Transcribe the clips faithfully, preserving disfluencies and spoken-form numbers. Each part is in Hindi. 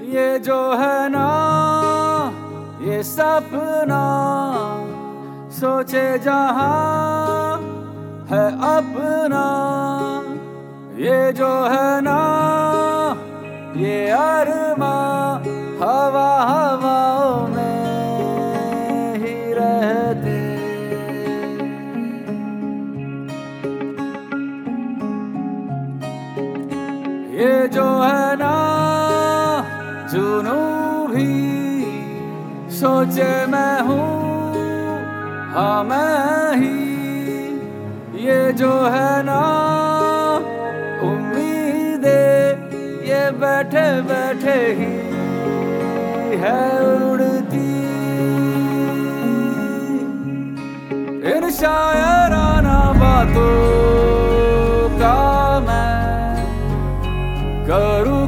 ये जो है ना ये सपना, सोचे जहां है अपना। ये जो है ना ये अरमा, हवा हवाओं में ही रहते। ये जो है ना जुनू भी, सोचे मैं हूँ हाँ मैं ही। ये जो है ना उम्मीदें, ये बैठे बैठे ही है उड़ती। इन शायराना बातों का मैं करूँ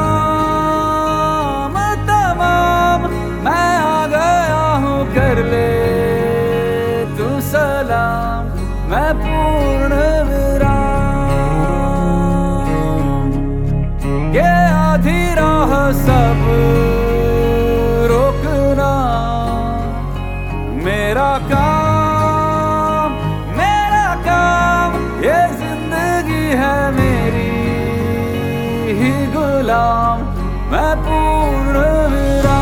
काम तमाम। मैं आ गया हूँ कर ले तू सलाम, मैं पूर्ण विराम। ये आधी राह सब रोकना मेरा काम, मेरा काम। ये जिंदगी है मेरी ही गुलाम, मैं पूर्ण विराम।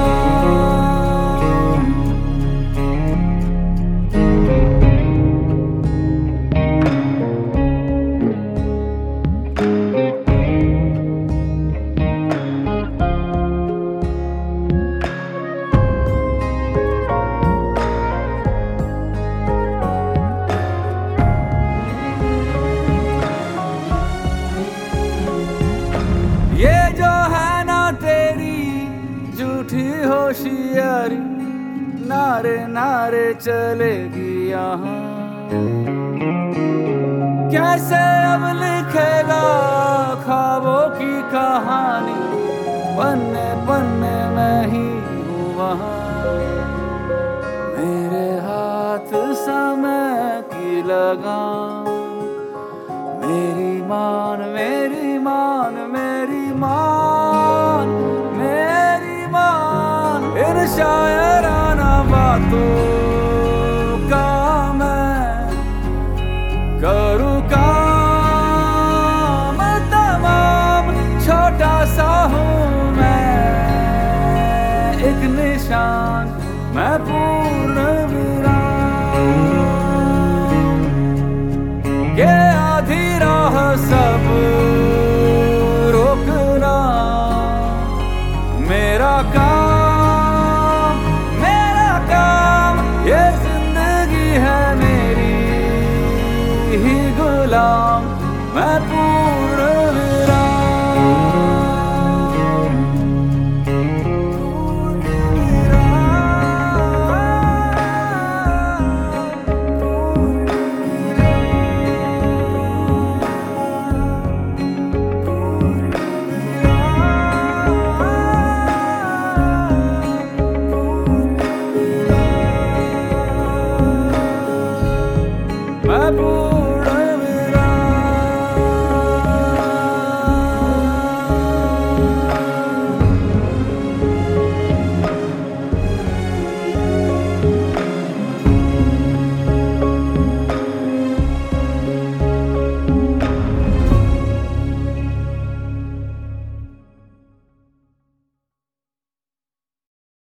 ये जो है ना तेरी झूठी होशियारी, नारे नारे चलेगी यहाँ। कैसे अब लिखेगा ख्वाबों की कहानी, पन्ने पन्ने में ही हूँ वहाँ। मेरे हाथ समय की लगाम, मेरी मान मेरी मान मेरी मान मेरी मान। इन शायराना बातों का मैं करूँ काम तमाम। छोटा सा हूँ मैं एक निशान, मैं पूर्ण